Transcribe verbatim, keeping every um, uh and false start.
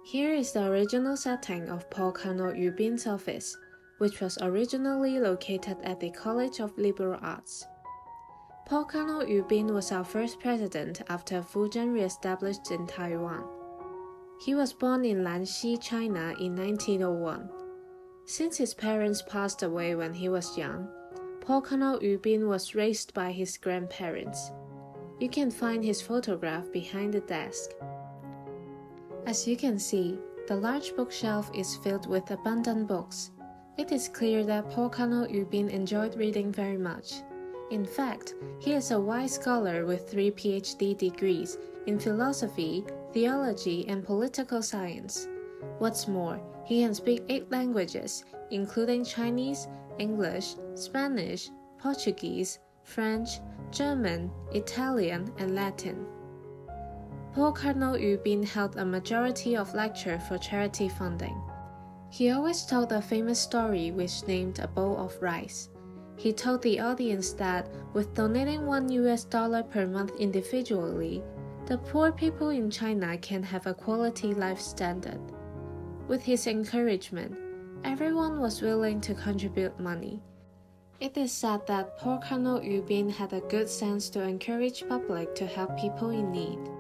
Here is the original setting of Paul Carnot Yubin's office, which was originally located at the College of Liberal Arts. Paul Carnot Yubin was our first president after Fujian re-established in Taiwan. He was born in Lanxi, China in nineteen oh one. Since his parents passed away when he was young, Paul Carnot Yubin was raised by his grandparents. You can find his photograph behind the desk. As you can see, the large bookshelf is filled with abundant books. It is clear that Paul Carnot Yubin enjoyed reading very much. In fact, he is a wise scholar with three P H D degrees in philosophy, theology, and political science. What's more, he can speak eight languages, including Chinese, English, Spanish, Portuguese, French, German, Italian, and Latin. Paul Carnot Yubin held a majority of lectures for charity funding. He always told a famous story which named A Bowl of Rice. He told the audience that with donating one U S dollar per month individually, the poor people in China can have a quality life standard. With his encouragement, everyone was willing to contribute money. It is said that Paul Carnot Yubin had a good sense to encourage public to help people in need.